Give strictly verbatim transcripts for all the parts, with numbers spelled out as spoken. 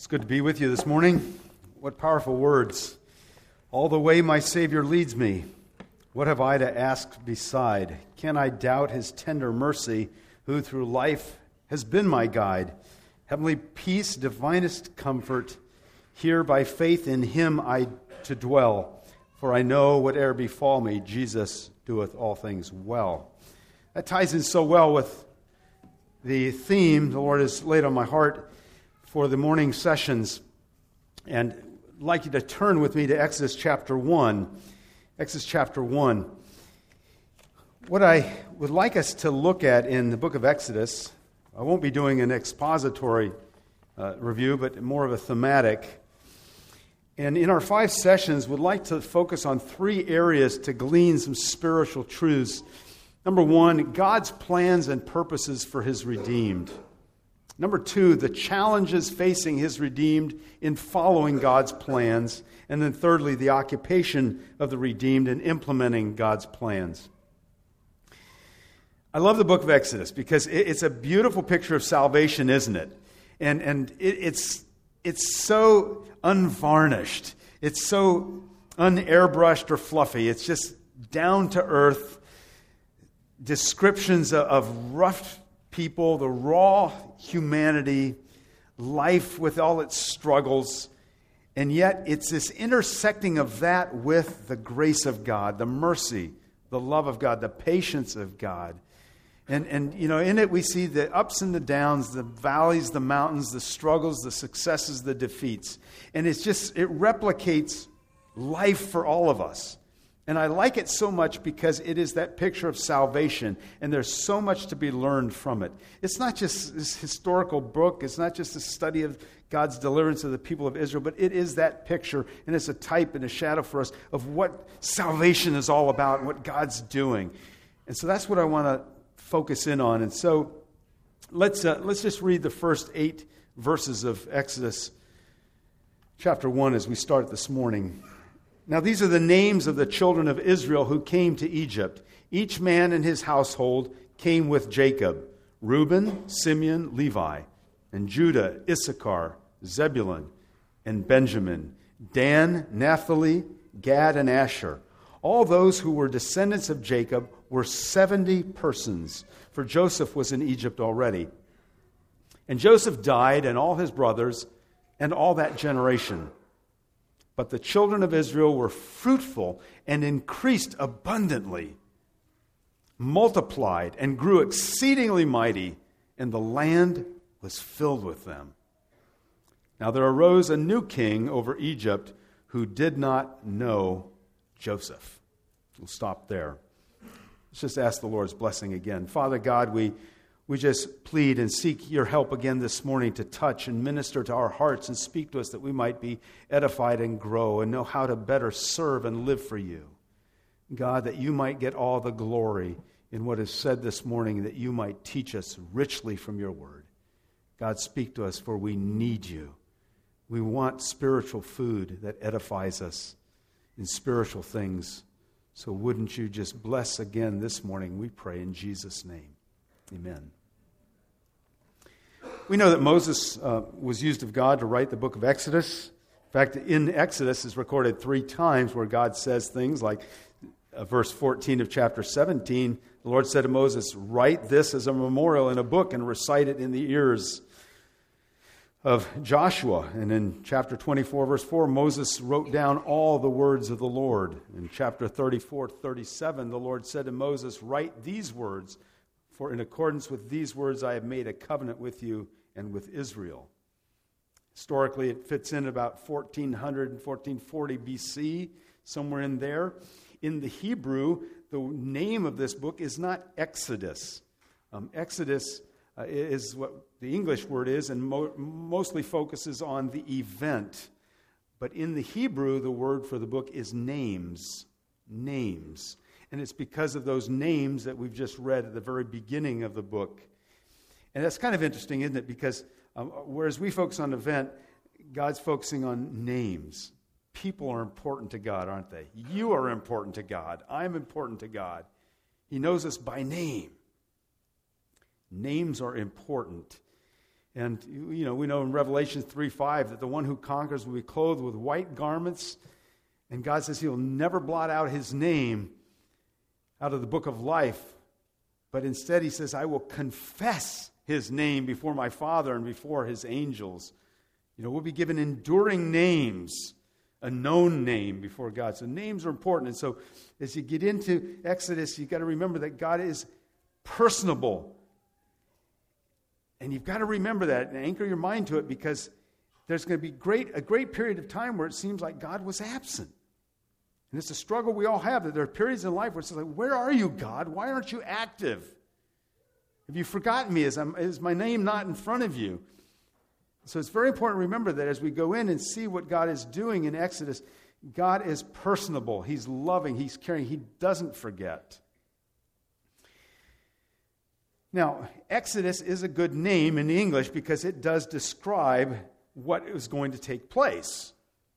It's good to be with you this morning. What powerful words. All the way my Savior leads me. What have I to ask beside? Can I doubt his tender mercy, who through life has been my guide? Heavenly peace, divinest comfort, here by faith in him I to dwell. For I know whate'er befall me, Jesus doeth all things well. That ties in so well with the theme the Lord has laid on my heart for the morning sessions. And I'd like you to turn with me to Exodus chapter one. Exodus chapter one. What I would like us to look at in the book of Exodus, I won't be doing an expository uh, review, but more of a thematic. And in our five sessions, we'd like to focus on three areas to glean some spiritual truths. Number one, God's plans and purposes for his redeemed. Number two, the challenges facing his redeemed in following God's plans. And then thirdly, the occupation of the redeemed in implementing God's plans. I love the book of Exodus because it's a beautiful picture of salvation, isn't it? And and it, it's it's so unvarnished. It's so unairbrushed or fluffy. It's just down to earth descriptions of, of rough people, the raw humanity, life with all its struggles. And yet it's this intersecting of that with the grace of God, the mercy, the love of God, the patience of God. And, and you know, in it we see the ups and the downs, the valleys, the mountains, the struggles, the successes, the defeats. And it's just, it replicates life for all of us. And I like it so much because it is that picture of salvation, and there's so much to be learned from it. It's not just this historical book, it's not just a study of God's deliverance of the people of Israel, but it is that picture, and it's a type and a shadow for us of what salvation is all about and what God's doing. And so that's what I want to focus in on. And so let's uh, let's just read the first eight verses of Exodus chapter one as we start this morning. Now these are the names of the children of Israel who came to Egypt. Each man in his household came with Jacob: Reuben, Simeon, Levi, and Judah, Issachar, Zebulun, and Benjamin, Dan, Naphtali, Gad, and Asher. All those who were descendants of Jacob were seventy persons, for Joseph was in Egypt already. And Joseph died, and all his brothers, and all that generation. But the children of Israel were fruitful and increased abundantly, multiplied and grew exceedingly mighty, and the land was filled with them. Now there arose a new king over Egypt who did not know Joseph. We'll stop there. Let's just ask the Lord's blessing again. Father God, we We just plead and seek your help again this morning to touch and minister to our hearts and speak to us that we might be edified and grow and know how to better serve and live for you. God, that you might get all the glory in what is said this morning, that you might teach us richly from your word. God, speak to us, for we need you. We want spiritual food that edifies us in spiritual things. So wouldn't you just bless again this morning, we pray in Jesus' name. Amen. We know that Moses uh, was used of God to write the book of Exodus. In fact, in Exodus is recorded three times where God says things like uh, verse fourteen of chapter seventeen, the Lord said to Moses, "Write this as a memorial in a book and recite it in the ears of Joshua." And in chapter twenty-four, verse four, Moses wrote down all the words of the Lord. In chapter thirty-four, thirty-seven, the Lord said to Moses, "Write these words, for in accordance with these words I have made a covenant with you and with Israel." Historically, it fits in about fourteen hundred and fourteen forty B C, somewhere in there. In the Hebrew, the name of this book is not Exodus. Um, Exodus uh, is what the English word is, and mo- mostly focuses on the event. But in the Hebrew, the word for the book is names. Names. And it's because of those names that we've just read at the very beginning of the book. And that's kind of interesting, isn't it? Because um, whereas we focus on event, God's focusing on names. People are important to God, aren't they? You are important to God. I'm important to God. He knows us by name. Names are important. And, you know, we know in Revelation three five that the one who conquers will be clothed with white garments. And God says he will never blot out his name out of the book of life. But instead he says, I will confess his name before my Father and before his angels. You know, we'll be given enduring names, a known name before God. So names are important. And so as you get into Exodus, you've got to remember that God is personable. And you've got to remember that and anchor your mind to it, because there's going to be great a great period of time where it seems like God was absent. And it's a struggle we all have, that there are periods in life where it's like, where are you, God? Why aren't you active? Have you forgotten me? Is, I'm, is my name not in front of you? So it's very important to remember that as we go in and see what God is doing in Exodus, God is personable. He's loving. He's caring. He doesn't forget. Now, Exodus is a good name in English because it does describe what is going to take place.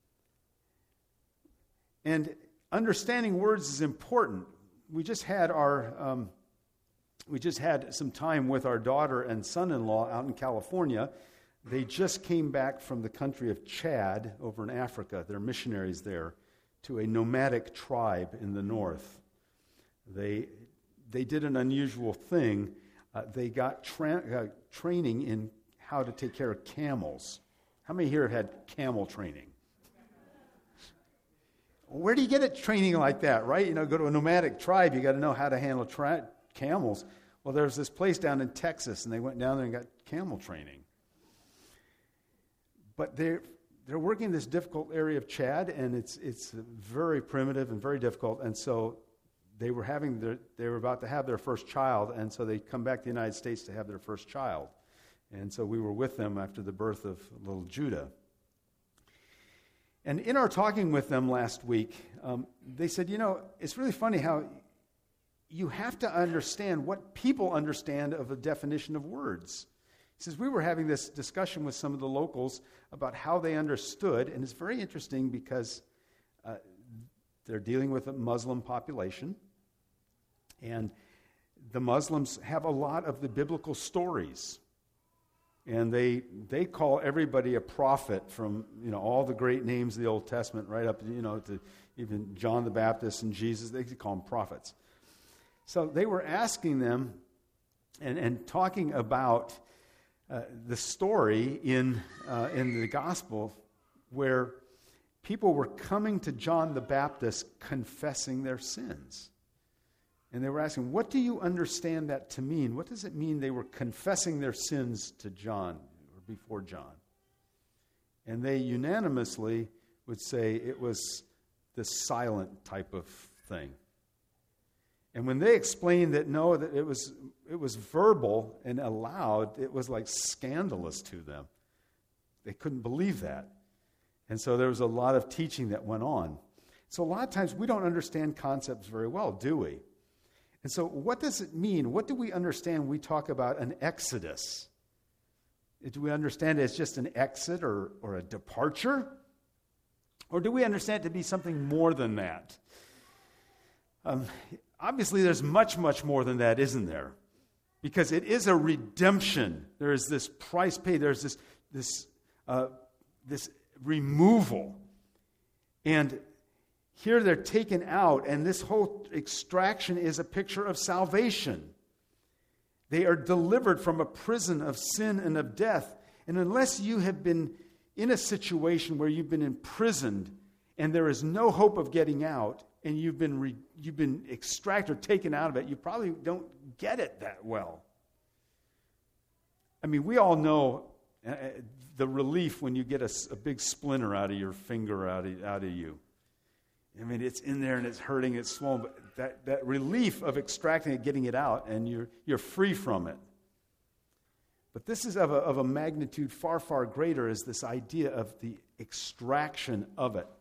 And understanding words is important. We just had our um, we just had some time with our daughter and son-in-law out in California. They just came back from the country of Chad over in Africa. They're missionaries there to a nomadic tribe in the north. They they did an unusual thing. Uh, they got tra- uh, training in how to take care of camels. How many here have had camel training? Where do you get a training like that, right? You know, go to a nomadic tribe, you got to know how to handle tra- camels. Well, there's this place down in Texas, and they went down there and got camel training. But they're they're working in this difficult area of Chad, and it's it's very primitive and very difficult. And so they were having their, they were about to have their first child, and so they come back to the United States to have their first child. And so we were with them after the birth of little Judah. And in our talking with them last week, um, they said, you know, it's really funny how you have to understand what people understand of a definition of words. He says, we were having this discussion with some of the locals about how they understood, and it's very interesting because uh, they're dealing with a Muslim population, and the Muslims have a lot of the biblical stories. And they they call everybody a prophet, from, you know, all the great names of the Old Testament right up, you know, to even John the Baptist and Jesus. They call them prophets. So they were asking them and, and talking about uh, the story in uh, in the gospel where people were coming to John the Baptist confessing their sins. And they were asking, what do you understand that to mean? What does it mean they were confessing their sins to John, or before John? And they unanimously would say it was the silent type of thing. And when they explained that, no, that it was it was verbal and aloud, it was like scandalous to them. They couldn't believe that. And so there was a lot of teaching that went on. So a lot of times we don't understand concepts very well, do we? And so what does it mean? What do we understand when we talk about an exodus? Do we understand it as just an exit or, or a departure? Or do we understand it to be something more than that? Um, obviously, there's much, much more than that, isn't there? Because it is a redemption. There is this price paid. There's this, this, uh, this removal. And here they're taken out, and this whole extraction is a picture of salvation. They are delivered from a prison of sin and of death. And unless you have been in a situation where you've been imprisoned and there is no hope of getting out, and you've been re, you've been extracted or taken out of it, you probably don't get it that well. I mean, we all know uh, the relief when you get a, a big splinter out of your finger, out of, out of you. I mean, it's in there and it's hurting, it's swollen, but that, that relief of extracting it, getting it out, and you're you're free from it. But this is of a, of a magnitude far, far greater, is this idea of the extraction of it.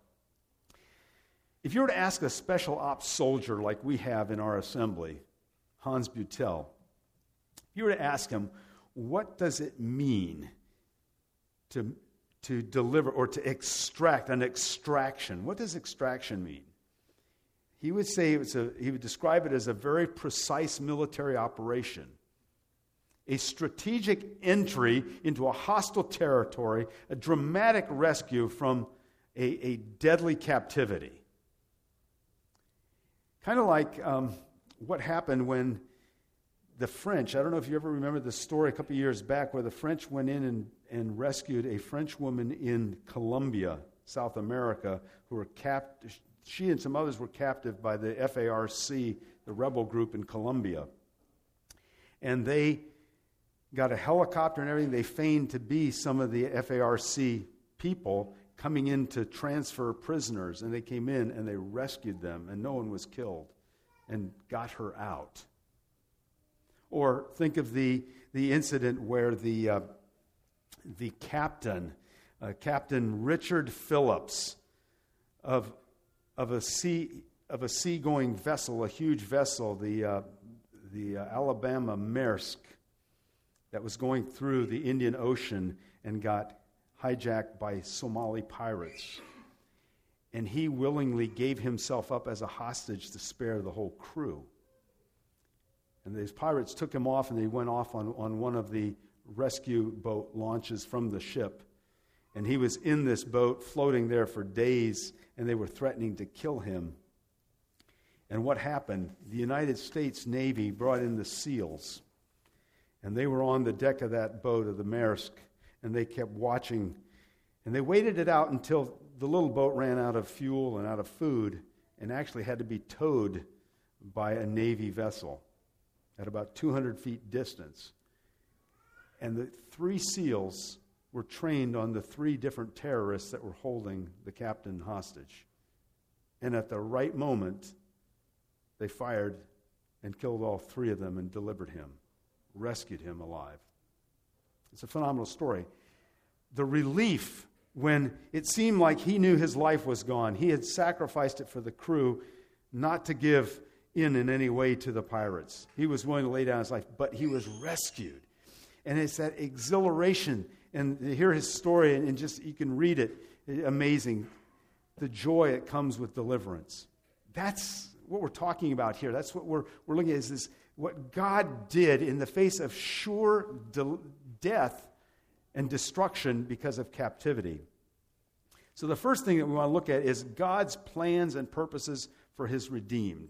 If you were to ask a special ops soldier like we have in our assembly, Hans Butel, if you were to ask him, what does it mean to to deliver or to extract, an extraction? What does extraction mean? He would say it's a, he would describe it as a very precise military operation a strategic entry into a hostile territory, a dramatic rescue from a, a deadly captivity. Kind of like um, what happened when the French, I don't know if you ever remember the story a couple of years back where the French went in and, and rescued a French woman in Colombia, South America, who were captive. She and some others were captive by the F A R C, the rebel group in Colombia. And they got a helicopter and everything. They feigned to be some of the F A R C people coming in to transfer prisoners. And they came in and they rescued them, and no one was killed, and got her out. Or think of the, the incident where the, uh, the captain, uh, Captain Richard Phillips of, of a sea of a seagoing vessel, a huge vessel, the, uh, the uh, Alabama Maersk, that was going through the Indian Ocean and got hijacked by Somali pirates. And he willingly gave himself up as a hostage to spare the whole crew. And these pirates took him off, and they went off on, on one of the rescue boat launches from the ship. And he was in this boat floating there for days, and they were threatening to kill him. And what happened? The United States Navy brought in the SEALs, and they were on the deck of that boat, of the Maersk, and they kept watching. And they waited it out until the little boat ran out of fuel and out of food, and actually had to be towed by a Navy vessel at about two hundred feet distance. And the three SEALs were trained on the three different terrorists that were holding the captain hostage. And at the right moment, they fired and killed all three of them and delivered him, rescued him alive. It's a phenomenal story. The relief when it seemed like he knew his life was gone. He had sacrificed it for the crew, not to give in in any way to the pirates. He was willing to lay down his life, but he was rescued. And it's that exhilaration, and to hear his story, and just you can read it, amazing. The joy that comes with deliverance. That's what we're talking about here. That's what we're we're looking at, is this, what God did in the face of sure de- death and destruction because of captivity. So the first thing that we want to look at is God's plans and purposes for his redeemed.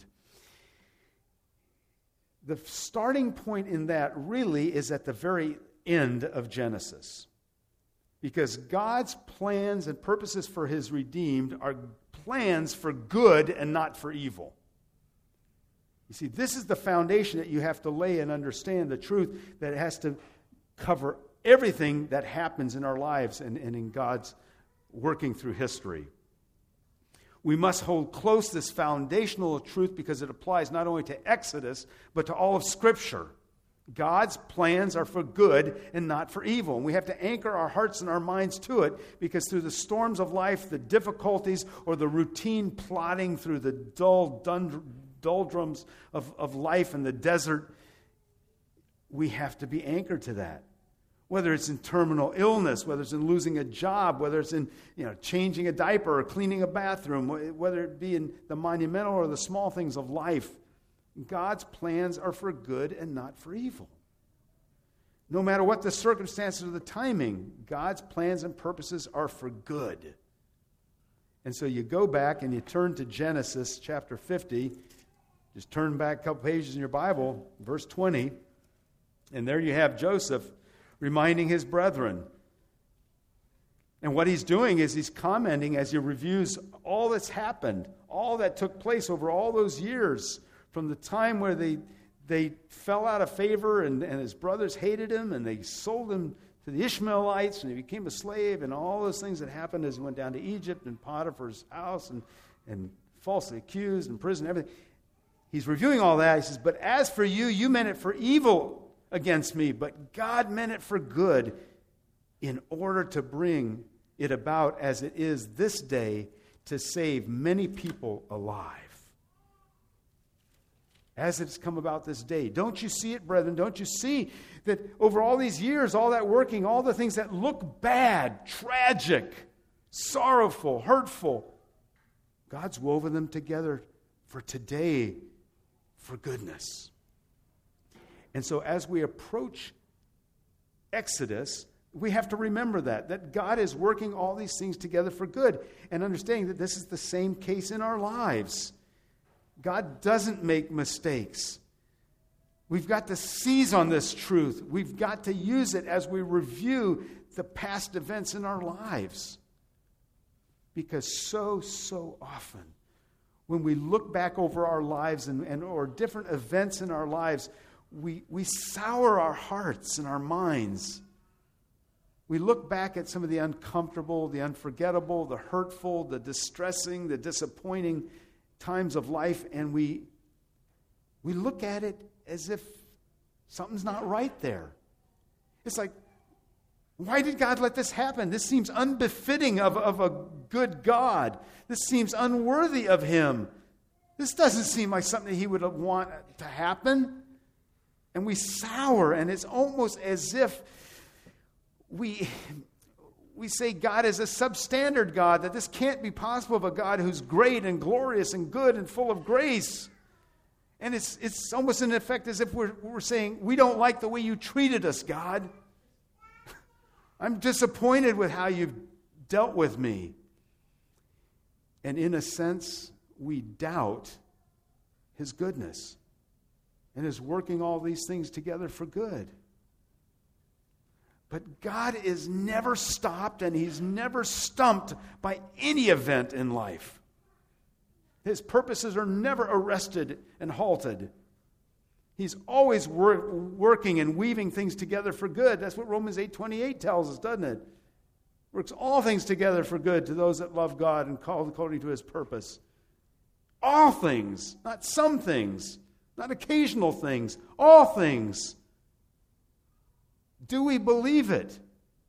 The starting point in that really is at the very end of Genesis. Because God's plans and purposes for his redeemed are plans for good and not for evil. You see, this is the foundation that you have to lay and understand the truth that it has to cover everything that happens in our lives and, and in God's working through history. We must hold close this foundational truth because it applies not only to Exodus, but to all of Scripture. God's plans are for good and not for evil. And we have to anchor our hearts and our minds to it, because through the storms of life, the difficulties, or the routine plodding through the dull doldrums of, of life in the desert, we have to be anchored to that. Whether it's in terminal illness, whether it's in losing a job, whether it's in you know changing a diaper or cleaning a bathroom, whether it be in the monumental or the small things of life, God's plans are for good and not for evil. No matter what the circumstances or the timing, God's plans and purposes are for good. And so you go back and you turn to Genesis chapter fifty. Just turn back a couple pages in your Bible, verse twenty. And there you have Joseph reminding his brethren. And what he's doing is he's commenting as he reviews all that's happened, all that took place over all those years, from the time where they they fell out of favor and, and his brothers hated him and they sold him to the Ishmaelites and he became a slave, and all those things that happened as he went down to Egypt and Potiphar's house and, and falsely accused and prison and everything. He's reviewing all that. He says, but as for you, you meant it for evil against me, but God meant it for good in order to bring it about as it is this day, to save many people alive. As it's come about this day. Don't you see it, brethren? Don't you see that over all these years, all that working, all the things that look bad, tragic, sorrowful, hurtful, God's woven them together for today, for goodness. And so as we approach Exodus, we have to remember that, that God is working all these things together for good, and understanding that this is the same case in our lives. God doesn't make mistakes. We've got to seize on this truth. We've got to use it as we review the past events in our lives. Because so, so often, when we look back over our lives and, and or different events in our lives, we, we sour our hearts and our minds. We look back at some of the uncomfortable, the unforgettable, the hurtful, the distressing, the disappointing times of life, and we, we look at it as if something's not right there. It's like, why did God let this happen? This seems unbefitting of, of a good God. This seems unworthy of Him. This doesn't seem like something He would want to happen. And we sour, and it's almost as if we, we say God is a substandard God, that this can't be possible of a God who's great and glorious and good and full of grace. And it's it's almost in effect as if we're, we're saying, we don't like the way you treated us, God. I'm disappointed with how you've dealt with me. And in a sense, we doubt His goodness and His working all these things together for good. But God is never stopped, and He's never stumped by any event in life. His purposes are never arrested and halted. He's always wor- working and weaving things together for good. That's what Romans eight twenty-eight tells us, doesn't it? Works all things together for good to those that love God and called according to His purpose. All things, not some things, not occasional things, all things. Do we believe it?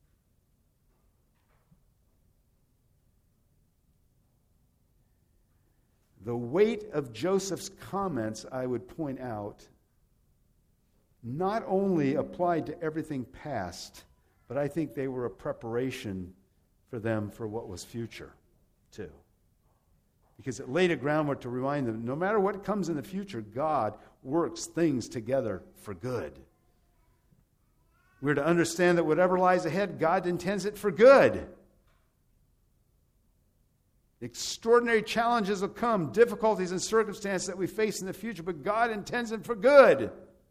The weight of Joseph's comments, I would point out, not only applied to everything past, but I think they were a preparation for them for what was future, too. Because it laid a groundwork to remind them, no matter what comes in the future, God works things together for good. We're to understand that whatever lies ahead, God intends it for good. Extraordinary challenges will come, difficulties and circumstances that we face in the future, but God intends them for good.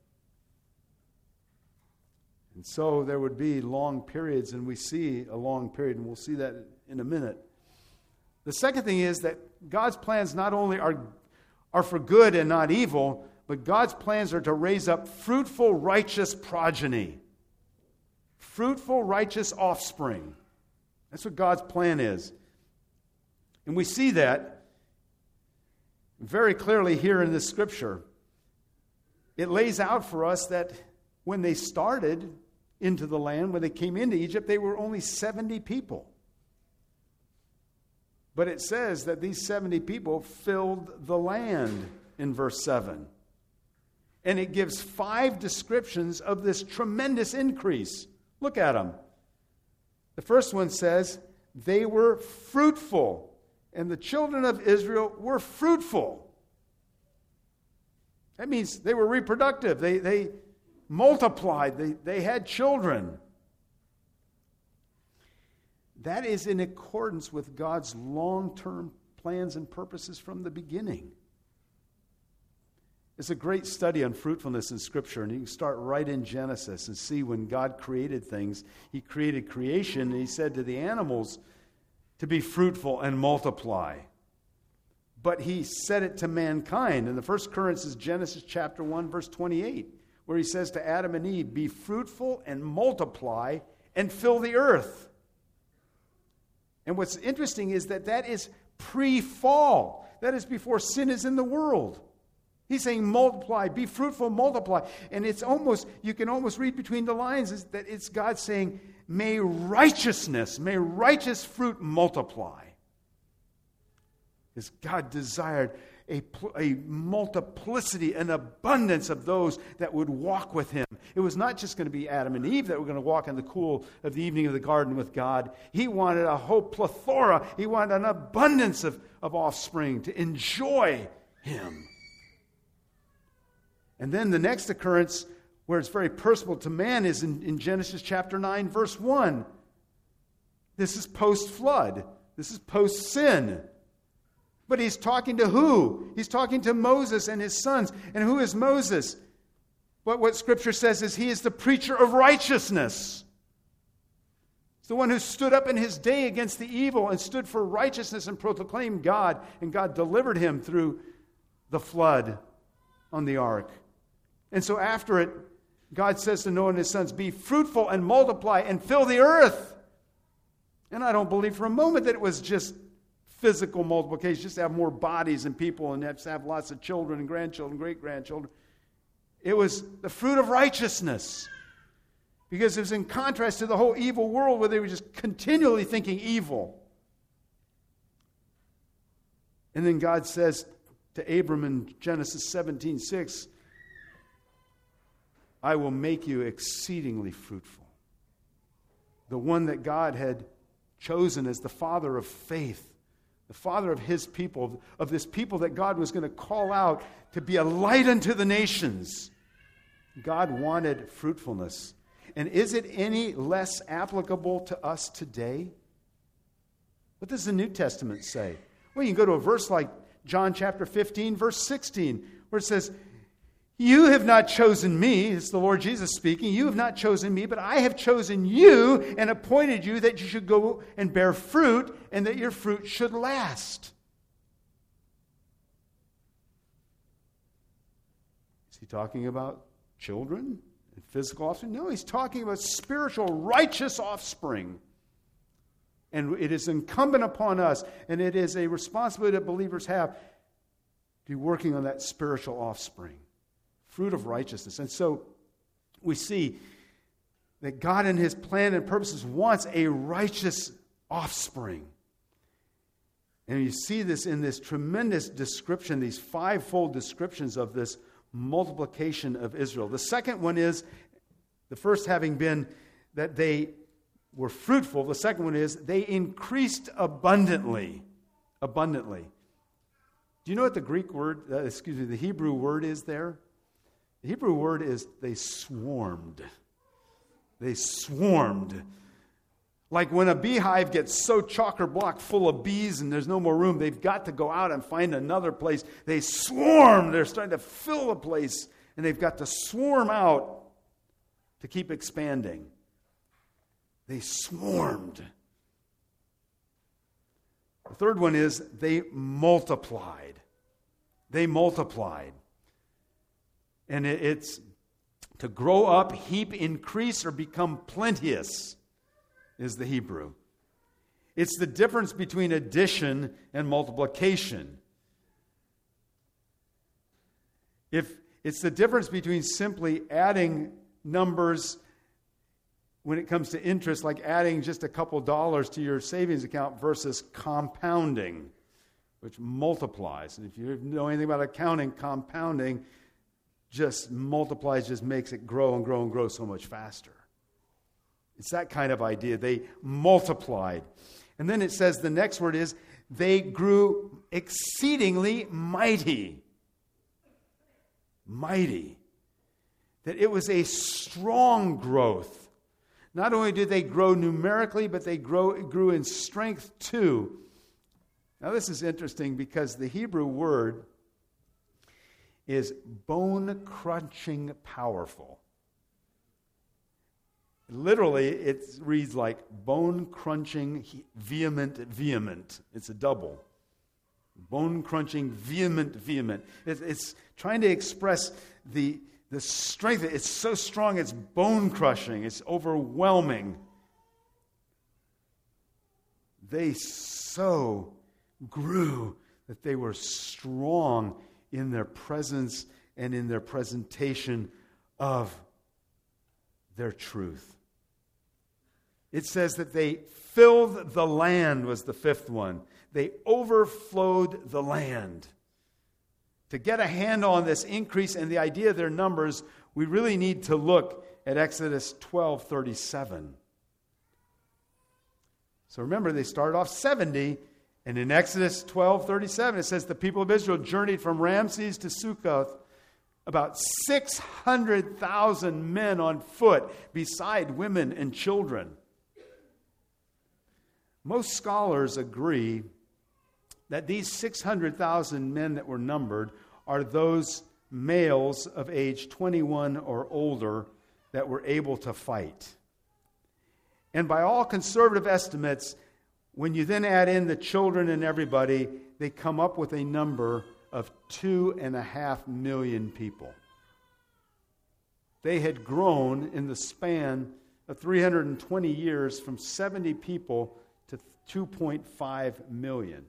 And so there would be long periods, and we see a long period, and we'll see that in a minute. The second thing is that God's plans not only are, are for good and not evil, but God's plans are to raise up fruitful, righteous progeny. Fruitful, righteous offspring. That's what God's plan is. And we see that very clearly here in this scripture. It lays out for us that when they started into the land, when they came into Egypt, they were only seventy people. But it says that these seventy people filled the land in verse seven. And it gives five descriptions of this tremendous increase. Look at them. The first one says, they were fruitful. And the children of Israel were fruitful. That means they were reproductive. They, they multiplied. They, they had children. That is in accordance with God's long-term plans and purposes from the beginning. It's a great study on fruitfulness in Scripture, and you can start right in Genesis and see when God created things. He created creation, and He said to the animals to be fruitful and multiply. But He said it to mankind. And the first occurrence is Genesis chapter one, verse twenty-eight, where He says to Adam and Eve, be fruitful and multiply and fill the earth. And what's interesting is that that is pre-fall. That is before sin is in the world. He's saying multiply, be fruitful, multiply. And it's almost, you can almost read between the lines is that it's God saying, may righteousness, may righteous fruit multiply. Because God desired a, a multiplicity, an abundance of those that would walk with Him. It was not just going to be Adam and Eve that were going to walk in the cool of the evening of the garden with God. He wanted a whole plethora. He wanted an abundance of, of offspring to enjoy Him. And then the next occurrence where it's very personal to man is in, in Genesis chapter nine, verse one. This is post-flood. This is post-sin. But he's talking to who? He's talking to Moses and his sons. And who is Moses? What, what Scripture says is he is the preacher of righteousness. He's the one who stood up in his day against the evil and stood for righteousness and proclaimed God. And God delivered him through the flood on the ark. And so after it, God says to Noah and his sons, be fruitful and multiply and fill the earth. And I don't believe for a moment that it was just physical multiplication, just to have more bodies and people and have to have lots of children and grandchildren, great-grandchildren. It was the fruit of righteousness. Because it was in contrast to the whole evil world where they were just continually thinking evil. And then God says to Abram in Genesis seventeen six, I will make you exceedingly fruitful. The one that God had chosen as the father of faith, the father of his people, of this people that God was going to call out to be a light unto the nations. God wanted fruitfulness. And is it any less applicable to us today? What does the New Testament say? Well, you can go to a verse like John chapter fifteen, verse sixteen, where it says, you have not chosen me, it's the Lord Jesus speaking, you have not chosen me, but I have chosen you and appointed you that you should go and bear fruit and that your fruit should last. Is he talking about children and physical offspring? No, he's talking about spiritual, righteous offspring. And it is incumbent upon us, and it is a responsibility that believers have to be working on that spiritual offspring. Fruit of righteousness. And so we see that God in his plan and purposes wants a righteous offspring. And you see this in this tremendous description, these fivefold descriptions of this multiplication of Israel. The second one is, the first having been that they were fruitful. The second one is they increased abundantly. Abundantly. Do you know what the Greek word, uh, excuse me, the Hebrew word is there? The Hebrew word is they swarmed. They swarmed. Like when a beehive gets so chock-a-block full of bees and there's no more room, they've got to go out and find another place. They swarm. They're starting to fill the place, and they've got to swarm out to keep expanding. They swarmed. The third one is they multiplied. They multiplied. And it's to grow up, heap, increase, or become plenteous is the Hebrew. It's the difference between addition and multiplication. If it's the difference between simply adding numbers when it comes to interest, like adding just a couple dollars to your savings account versus compounding, which multiplies. And if you know anything about accounting, compounding just multiplies, just makes it grow and grow and grow so much faster. It's that kind of idea. They multiplied. And then it says the next word is they grew exceedingly mighty. Mighty. That it was a strong growth. Not only did they grow numerically, but they grow, grew in strength too. Now this is interesting because the Hebrew word is bone-crunching powerful. Literally, it reads like bone-crunching, vehement, vehement. It's a double. Bone-crunching, vehement, vehement. It's, it's trying to express the, the strength. It's so strong, it's bone-crushing. It's overwhelming. They so grew that they were strong in their presence and in their presentation of their truth. It says that they filled the land, was the fifth one. They overflowed the land. To get a handle on this increase and the idea of their numbers, we really need to look at Exodus twelve thirty-seven. So remember, they started off seventy, and in Exodus twelve thirty-seven, it says the people of Israel journeyed from Ramses to Succoth, About six hundred thousand men on foot, beside women and children. Most scholars agree that these six hundred thousand men that were numbered are those males of age twenty-one or older that were able to fight. And by all conservative estimates, when you then add in the children and everybody, they come up with a number of two and a half million people. They had grown in the span of three hundred twenty years from seventy people to two point five million.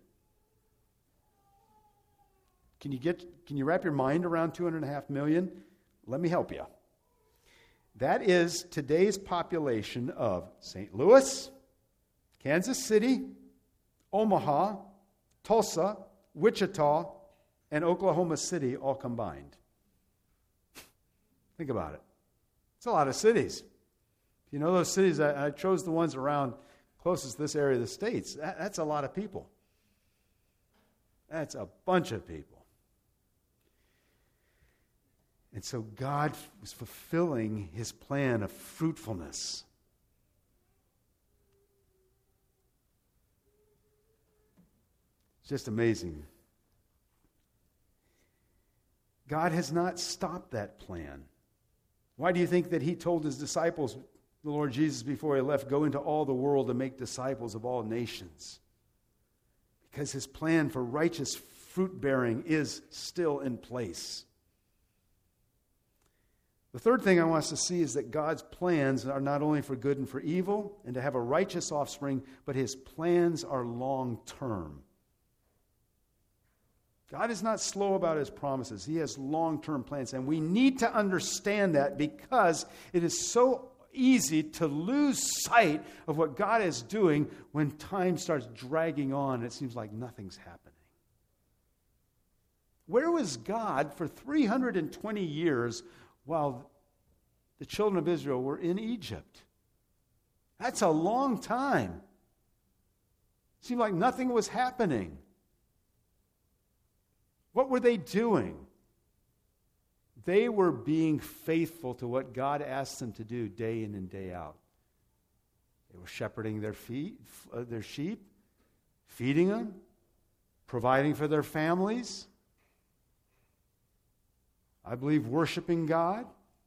Can you get? Can you wrap your mind around two and a half million? Let me help you. That is today's population of Saint Louis, Kansas City, Omaha, Tulsa, Wichita, and Oklahoma City all combined. Think about it. It's a lot of cities. You know those cities, I, I chose the ones around closest to this area of the States. That, that's a lot of people. That's a bunch of people. And so God was fulfilling his plan of fruitfulness. It's just amazing. God has not stopped that plan. Why do you think that he told his disciples, the Lord Jesus, before he left, go into all the world and make disciples of all nations? Because his plan for righteous fruit bearing is still in place. The third thing I want us to see is that God's plans are not only for good and for evil and to have a righteous offspring, but his plans are long-term. God is not slow about his promises. He has long-term plans, and we need to understand that because it is so easy to lose sight of what God is doing when time starts dragging on and it seems like nothing's happening. Where was God for three hundred twenty years while the children of Israel were in Egypt? That's a long time. It seemed like nothing was happening. What were they doing? They were being faithful to what God asked them to do day in and day out. They were shepherding their feet, uh, their sheep, feeding them, providing for their families. I believe worshiping God.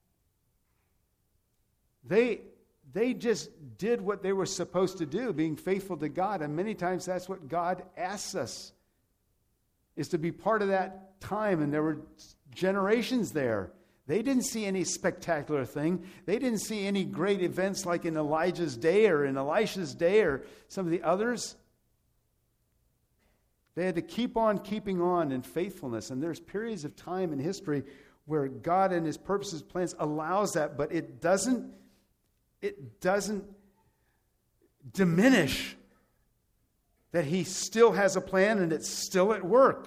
They, they just did what they were supposed to do, being faithful to God. And many times that's what God asks us, is to be part of that time. And there were generations there. They didn't see any spectacular thing. They didn't see any great events like in Elijah's day or in Elisha's day or some of the others. They had to keep on keeping on in faithfulness. And there's periods of time in history where God and his purposes, plans allows that, but it doesn't, it doesn't diminish that he still has a plan and it's still at work.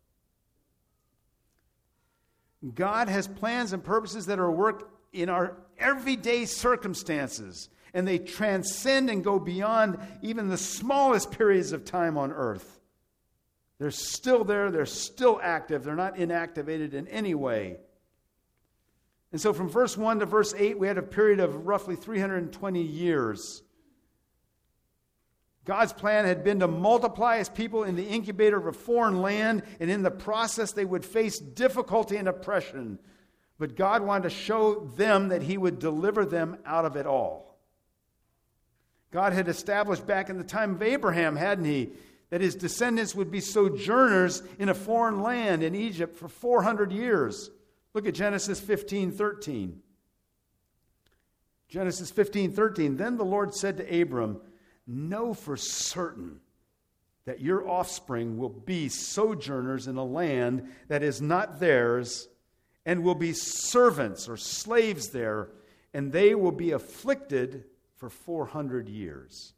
God has plans and purposes that are at work in our everyday circumstances, and they transcend and go beyond even the smallest periods of time on earth. They're still there, they're still active, they're not inactivated in any way. And so from verse one to verse eight, we had a period of roughly three hundred twenty years. God's plan had been to multiply his people in the incubator of a foreign land, and in the process they would face difficulty and oppression. But God wanted to show them that he would deliver them out of it all. God had established back in the time of Abraham, hadn't he, that his descendants would be sojourners in a foreign land in Egypt for four hundred years. Look at Genesis fifteen thirteen. Genesis fifteen thirteen. Then the Lord said to Abram, know for certain that your offspring will be sojourners in a land that is not theirs, and will be servants or slaves there, and they will be afflicted for four hundred years.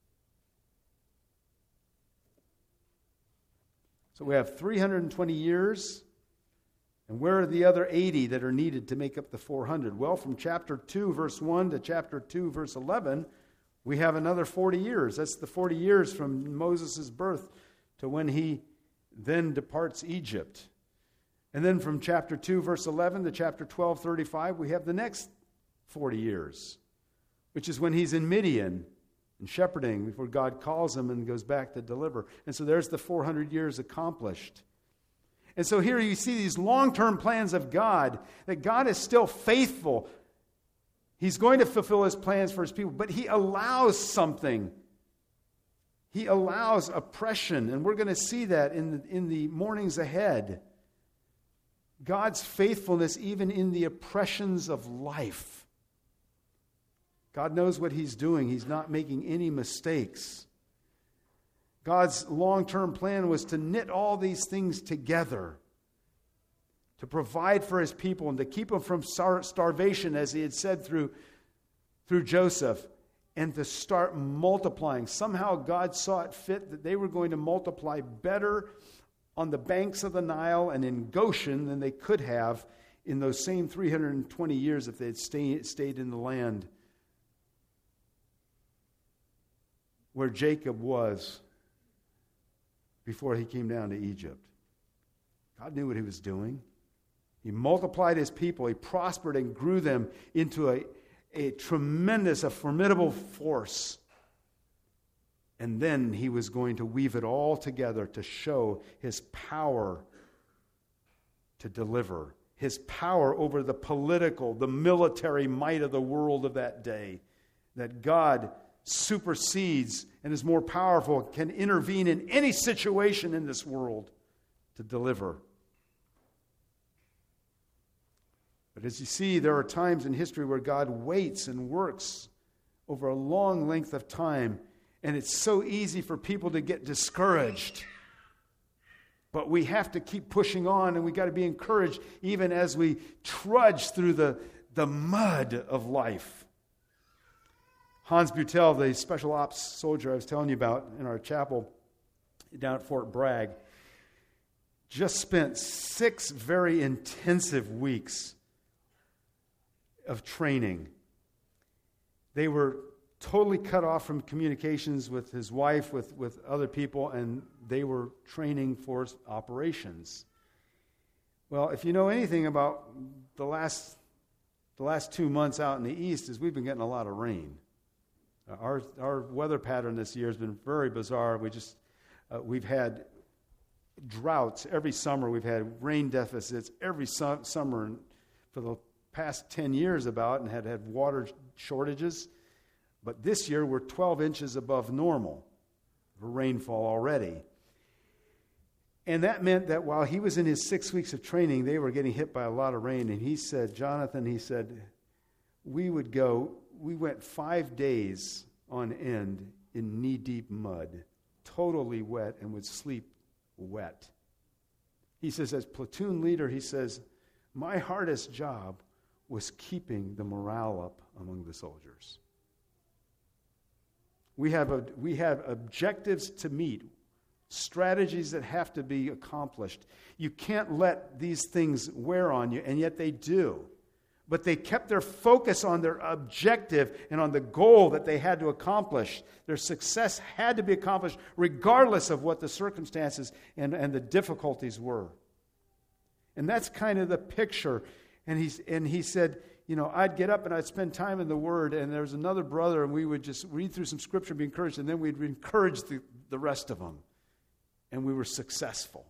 So we have three hundred twenty years. And where are the other eighty that are needed to make up the four hundred? Well, from chapter two, verse one to chapter two, verse eleven, we have another forty years. That's the forty years from Moses' birth to when he then departs Egypt. And then from chapter two, verse eleven to chapter twelve, thirty-five, we have the next forty years, which is when he's in Midian and shepherding before God calls him and goes back to deliver. And so there's the four hundred years accomplished. And so here you see these long-term plans of God, that God is still faithful. He's going to fulfill his plans for his people, but he allows something. He allows oppression, and we're going to see that in the, in the mornings ahead. God's faithfulness even in the oppressions of life. God knows what he's doing. He's not making any mistakes. God's long-term plan was to knit all these things together, to provide for his people and to keep them from star- starvation, as he had said through, through Joseph, and to start multiplying. Somehow God saw it fit that they were going to multiply better on the banks of the Nile and in Goshen than they could have in those same three hundred twenty years if they had stay, stayed in the land where Jacob was before he came down to Egypt. God knew what he was doing. He multiplied his people. He prospered and grew them into a, a tremendous, a formidable force. And then he was going to weave it all together to show his power to deliver, his power over the political, the military might of the world of that day, that God supersedes and is more powerful, can intervene in any situation in this world to deliver. But as you see, there are times in history where God waits and works over a long length of time, and it's so easy for people to get discouraged. But we have to keep pushing on, and we got to be encouraged even as we trudge through the, the mud of life. Hans Butel, the special ops soldier I was telling you about in our chapel down at Fort Bragg, just spent six very intensive weeks of training. They were totally cut off from communications with his wife, with, with other people, and they were training for operations. Well, if you know anything about the last the last two months out in the east, is we've been getting a lot of rain. Our our weather pattern this year has been very bizarre. We just uh, we've had droughts every summer. We've had rain deficits every su- summer for the past ten years about, and had had water shortages. But this year we're twelve inches above normal for rainfall already. And that meant that while he was in his six weeks of training, they were getting hit by a lot of rain. And he said, Jonathan, he said, we would go, we went five days on end in knee-deep mud, totally wet, and would sleep wet. He says, as platoon leader, he says, my hardest job was keeping the morale up among the soldiers. We have a, we have objectives to meet, strategies that have to be accomplished. You can't let these things wear on you, and yet they do. But they kept their focus on their objective and on the goal that they had to accomplish. Their success had to be accomplished regardless of what the circumstances and, and the difficulties were. And that's kind of the picture. And he's and he said, you know, I'd get up and I'd spend time in the Word, and there was another brother, and we would just read through some Scripture and be encouraged, and then we'd encourage the, the rest of them. And we were successful.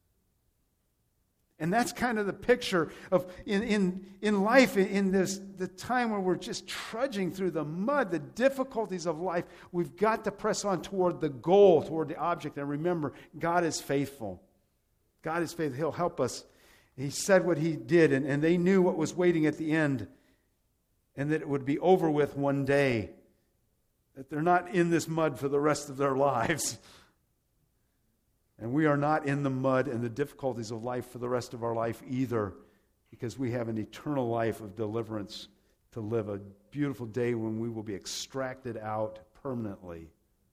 And that's kind of the picture of in in, in life, in this the time where we're just trudging through the mud, the difficulties of life. We've got to press on toward the goal, toward the object. And remember, God is faithful. God is faithful. He'll help us. He said what he did, and, and they knew what was waiting at the end, and that it would be over with one day, that they're not in this mud for the rest of their lives. And we are not in the mud and the difficulties of life for the rest of our life either, because we have an eternal life of deliverance to live, a beautiful day when we will be extracted out permanently.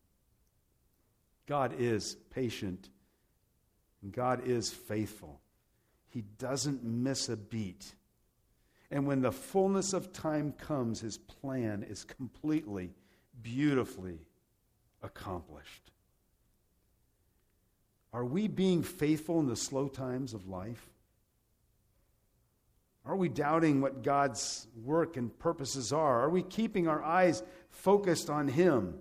God is patient, and God is faithful. He doesn't miss a beat. And when the fullness of time comes, his plan is completely, beautifully accomplished. Are we being faithful in the slow times of life? Are we doubting what God's work and purposes are? Are we keeping our eyes focused on Him?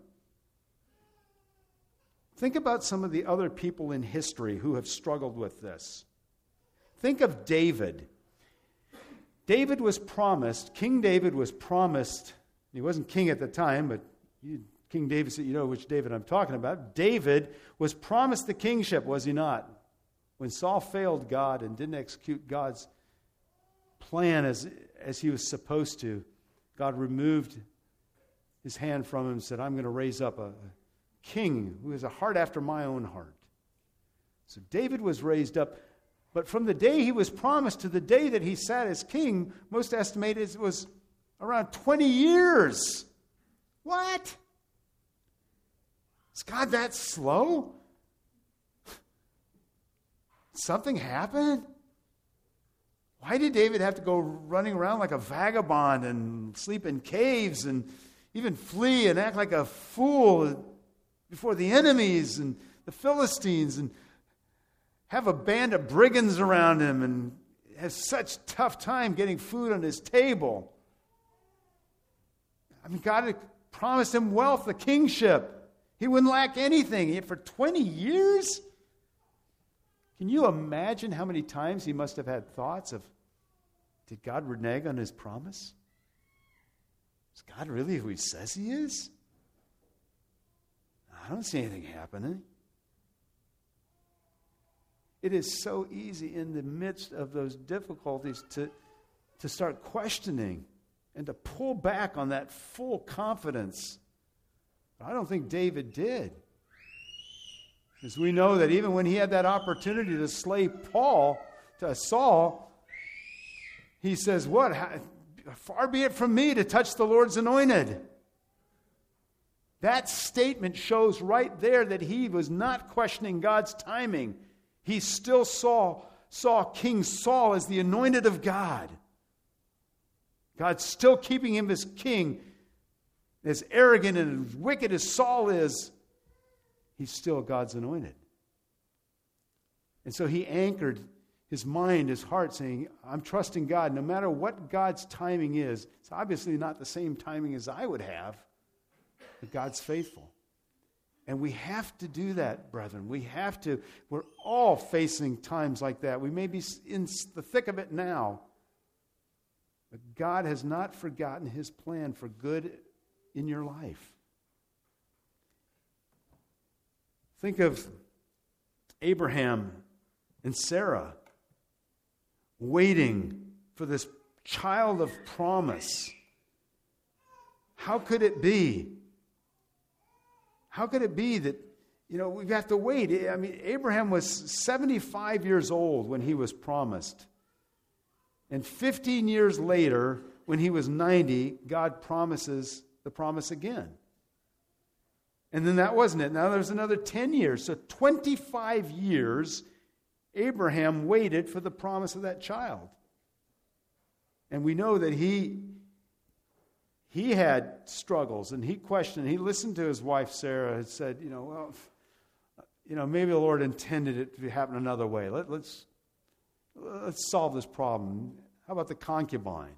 Think about some of the other people in history who have struggled with this. Think of David. David was promised, King David was promised, he wasn't king at the time, but you, King David, you know which David I'm talking about. David was promised the kingship, was he not? When Saul failed God and didn't execute God's plan as, as he was supposed to, God removed his hand from him and said, I'm going to raise up a, a king who has a heart after my own heart. So David was raised up, but from the day he was promised to the day that he sat as king, most estimate it was around twenty years. What? Is God that slow? Something happened? Why did David have to go running around like a vagabond and sleep in caves and even flee and act like a fool before the enemies and the Philistines and have a band of brigands around him and has such tough time getting food on his table? I mean, God had promised him wealth, the kingship. He wouldn't lack anything. Yet for twenty years? Can you imagine how many times he must have had thoughts of, did God renege on his promise? Is God really who he says he is? I don't see anything happening. It is so easy in the midst of those difficulties to, to start questioning and to pull back on that full confidence. But I don't think David did. Because we know that even when he had that opportunity to slay Paul, to Saul, he says, what? How, far be it from me to touch the Lord's anointed. That statement shows right there that he was not questioning God's timing. He still saw, saw King Saul as the anointed of God. God's still keeping him as king. As arrogant and as wicked as Saul is, he's still God's anointed. And so he anchored his mind, his heart, saying, I'm trusting God. No matter what God's timing is, it's obviously not the same timing as I would have, but God's faithful. And we have to do that, brethren. We have to. We're all facing times like that. We may be in the thick of it now, but God has not forgotten his plan for good in your life. Think of Abraham and Sarah waiting for this child of promise. How could it be? How could it be that, you know, we have to wait? I mean, Abraham was seventy-five years old when he was promised. And fifteen years later, when he was ninety, God promises the promise again. And then that wasn't it. Now there's another ten years. So twenty-five years, Abraham waited for the promise of that child. And we know that he, he had struggles and he questioned. He listened to his wife, Sarah, and said, you know, well, you know, maybe the Lord intended it to happen another way. Let, let's, let's solve this problem. How about the concubine?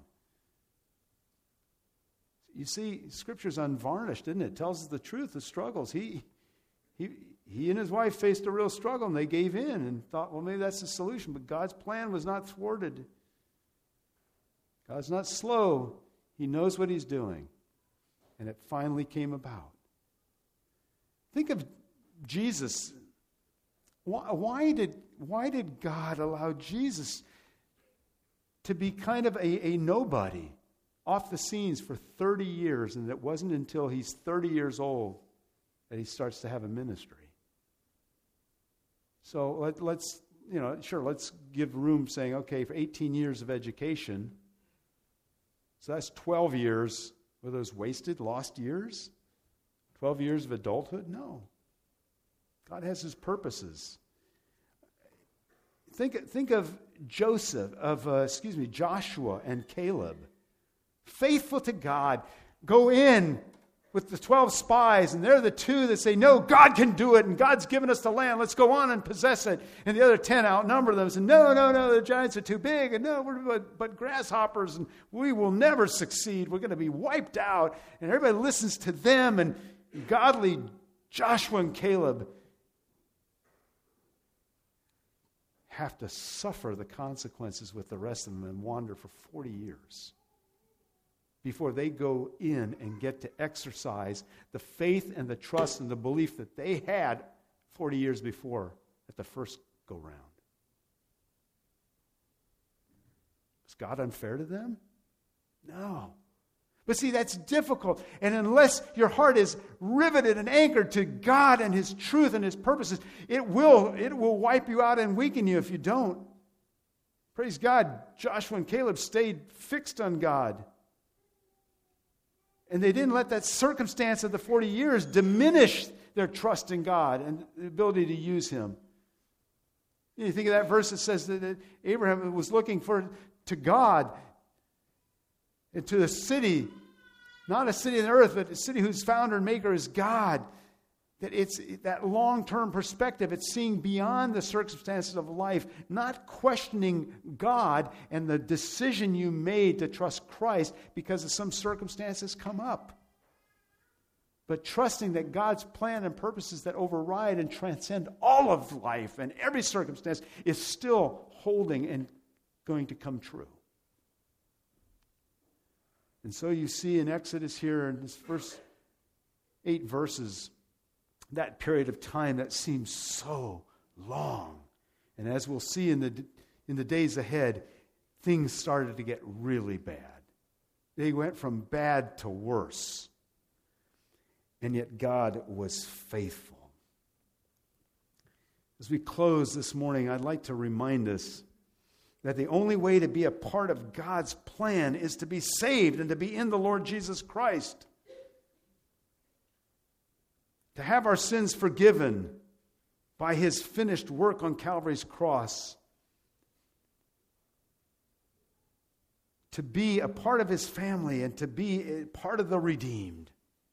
You see, Scripture's unvarnished, isn't it? It tells us the truth, the struggles. He, he, he and his wife faced a real struggle, and they gave in and thought, well, maybe that's the solution. But God's plan was not thwarted. God's not slow. He knows what he's doing. And it finally came about. Think of Jesus. Why, why did, why did God allow Jesus to be kind of a, a nobody? Off the scenes for thirty years, and it wasn't until he's thirty years old that he starts to have a ministry. So let, let's, you know, sure, let's give room saying, okay, for eighteen years of education, so that's twelve years. Were those wasted, lost years? twelve years of adulthood? No. God has his purposes. Think, think of Joseph, of, uh, excuse me, Joshua and Caleb. Faithful to God, go in with the twelve spies, and they're the two that say, no, God can do it, and God's given us the land. Let's go on and possess it. And the other ten outnumber them and say, no, no, no, the giants are too big, and no, we're but, but grasshoppers, and we will never succeed. We're going to be wiped out. And everybody listens to them, and godly Joshua and Caleb have to suffer the consequences with the rest of them and wander for forty years. Before they go in and get to exercise the faith and the trust and the belief that they had forty years before at the first go-round. Is God unfair to them? No. But see, that's difficult. And unless your heart is riveted and anchored to God and His truth and His purposes, it will, it will wipe you out and weaken you if you don't. Praise God, Joshua and Caleb stayed fixed on God. And they didn't let that circumstance of the forty years diminish their trust in God and the ability to use Him. You think of that verse that says that Abraham was looking for to God and to a city, not a city on earth, but a city whose founder and maker is God. That it's that long-term perspective. It's seeing beyond the circumstances of life, not questioning God and the decision you made to trust Christ because of some circumstances come up. But trusting that God's plan and purposes that override and transcend all of life and every circumstance is still holding and going to come true. And so you see in Exodus here in this first eight verses, that period of time that seems so long. And as we'll see in the in the days ahead, things started to get really bad. They went from bad to worse. And yet God was faithful. As we close this morning, I'd like to remind us that the only way to be a part of God's plan is to be saved and to be in the Lord Jesus Christ. To have our sins forgiven by His finished work on Calvary's cross. To be a part of His family and to be a part of the redeemed.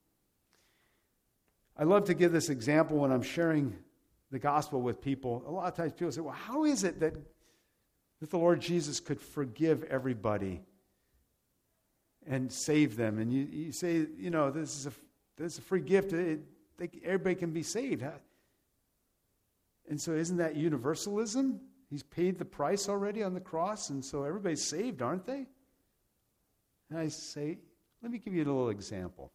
I love to give this example when I'm sharing the gospel with people. A lot of times people say, well, how is it that, that the Lord Jesus could forgive everybody and save them? And you, you say, you know, this is a, this is a free gift. It, They, everybody can be saved. And so isn't that universalism? He's paid the price already on the cross, and so everybody's saved, aren't they? And I say, let me give you a little example.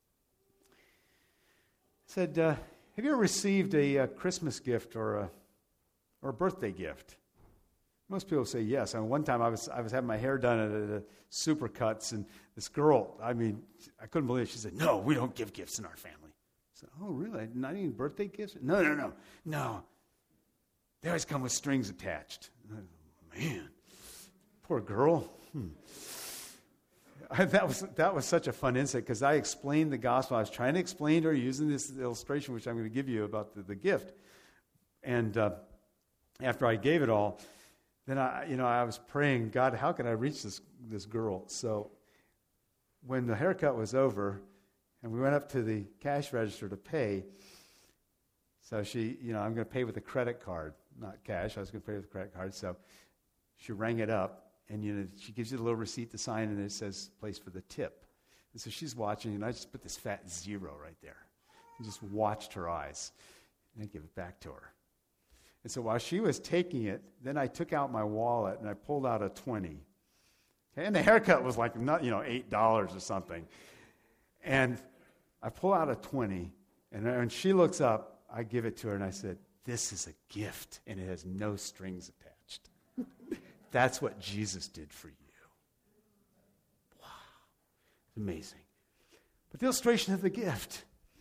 I said, uh, have you ever received a, a Christmas gift or a, or a birthday gift? Most people say yes. I mean, one time I was I was having my hair done at a, a Supercuts, and this girl, I mean, I couldn't believe it. She said, no, we don't give gifts in our family. I said, oh, really? Not even birthday gifts? No, no, no. No. They always come with strings attached. I, man, poor girl. Hmm. I, that was that was such a fun insight because I explained the gospel. I was trying to explain to her using this illustration, which I'm going to give you about the, the gift. And uh, after I gave it all, then I, you know, I was praying, God, how can I reach this this girl? So when the haircut was over, and we went up to the cash register to pay. So she, you know, I'm going to pay with a credit card, not cash. I was going to pay with a credit card. So she rang it up, and you know, she gives you a little receipt to sign, and it says place for the tip. And so she's watching, and I just put this fat zero right there. And just watched her eyes, and I give it back to her. And so while she was taking it, then I took out my wallet, and I pulled out a twenty. Okay? And the haircut was like, not, you know, eight dollars or something. And I pull out a twenty, and when she looks up, I give it to her, and I said, this is a gift, and it has no strings attached. That's what Jesus did for you. Wow. It's amazing. But the illustration of the gift.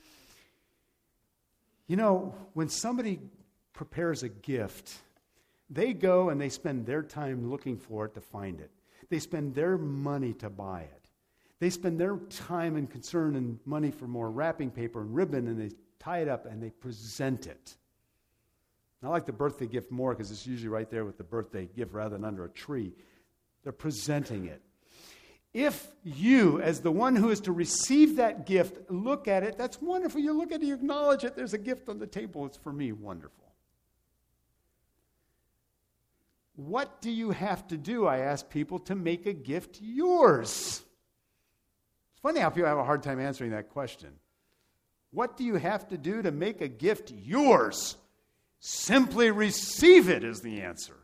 You know, when somebody prepares a gift, they go and they spend their time looking for it to find it. They spend their money to buy it. They spend their time and concern and money for more wrapping paper and ribbon, and they tie it up and they present it. I like the birthday gift more because it's usually right there with the birthday gift rather than under a tree. They're presenting it. if you, as the one who is to receive that gift, look at it, that's wonderful. You look at it, you acknowledge it. There's a gift on the table. It's for me. Wonderful. What do you have to do, I ask people, to make a gift yours? It's funny how people have a hard time answering that question. What do you have to do to make a gift yours? Simply receive it is the answer.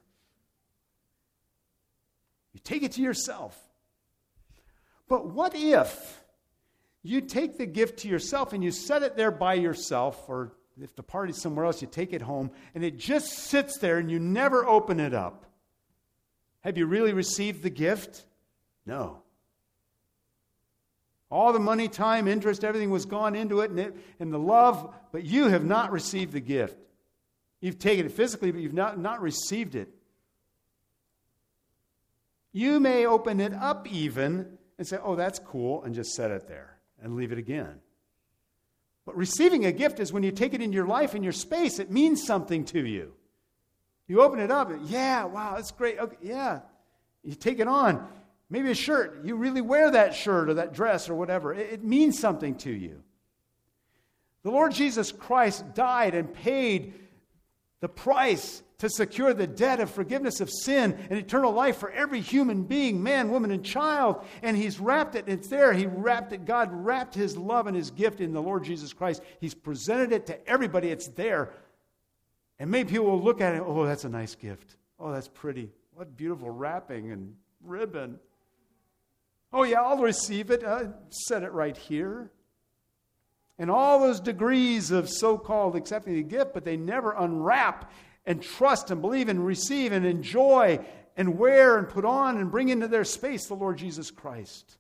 You take it to yourself. But what if you take the gift to yourself and you set it there by yourself, or if the party's somewhere else, you take it home, and it just sits there and you never open it up? Have you really received the gift? No. All the money, time, interest, everything was gone into it, and, it, and the love, but you have not received the gift. You've taken it physically, but you've not, not received it. You may open it up even and say, oh, that's cool, and just set it there and leave it again. But receiving a gift is when you take it into your life and your space, it means something to you. You open it up, and, yeah, wow, that's great. Okay, yeah, you take it on. Maybe a shirt. You really wear that shirt or that dress or whatever. It, it means something to you. The Lord Jesus Christ died and paid the price to secure the debt of forgiveness of sin and eternal life for every human being, man, woman, and child. And He's wrapped it, and it's there. He wrapped it. God wrapped His love and His gift in the Lord Jesus Christ. He's presented it to everybody. It's there. And maybe people will look at it, oh, that's a nice gift. Oh, that's pretty. What beautiful wrapping and ribbon. Oh, yeah, I'll receive it. Uh, set it right here. And all those degrees of so-called accepting the gift, but they never unwrap and trust and believe and receive and enjoy and wear and put on and bring into their space the Lord Jesus Christ.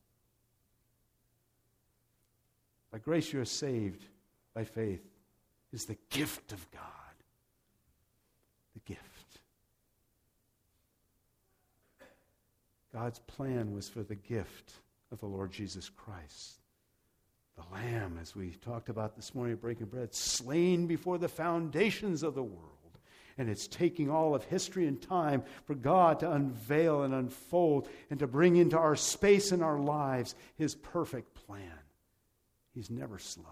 By grace you are saved by faith is the gift of God. The gift. God's plan was for the gift of the Lord Jesus Christ. The Lamb, as we talked about this morning at Breaking Bread, slain before the foundations of the world. And it's taking all of history and time for God to unveil and unfold and to bring into our space and our lives His perfect plan. He's never slow.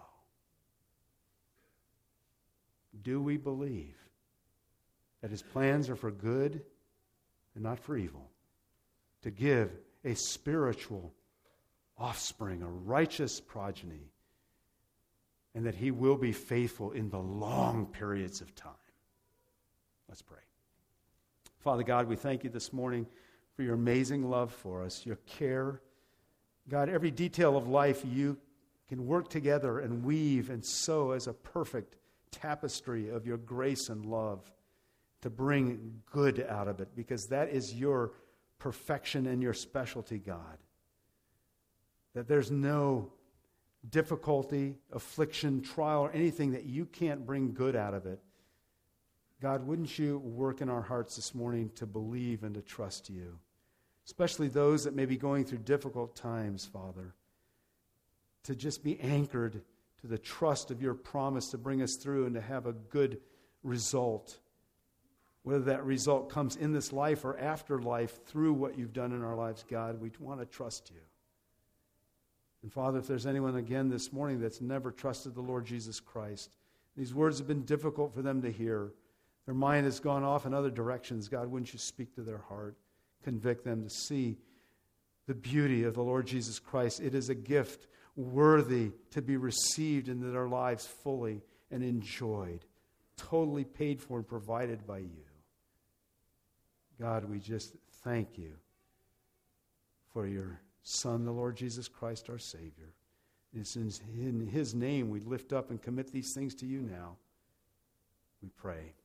Do we believe that His plans are for good and not for evil? To give a spiritual offspring, a righteous progeny, and that He will be faithful in the long periods of time. Let's pray. Father God, we thank You this morning for Your amazing love for us, Your care. God, every detail of life You can work together and weave and sew as a perfect tapestry of Your grace and love to bring good out of it, because that is Your perfection and Your specialty, God. That there's no difficulty, affliction, trial, or anything that You can't bring good out of it. God, wouldn't You work in our hearts this morning to believe and to trust You, especially those that may be going through difficult times, Father, to just be anchored to the trust of Your promise to bring us through and to have a good result. Whether that result comes in this life or after life through what You've done in our lives, God, we want to trust You. And Father, if there's anyone again this morning that's never trusted the Lord Jesus Christ, these words have been difficult for them to hear. Their mind has gone off in other directions. God, wouldn't You speak to their heart? Convict them to see the beauty of the Lord Jesus Christ. It is a gift worthy to be received into their lives fully and enjoyed, totally paid for and provided by You. God, we just thank You for Your Son, the Lord Jesus Christ, our Savior. It's in His name we lift up and commit these things to You now. We pray.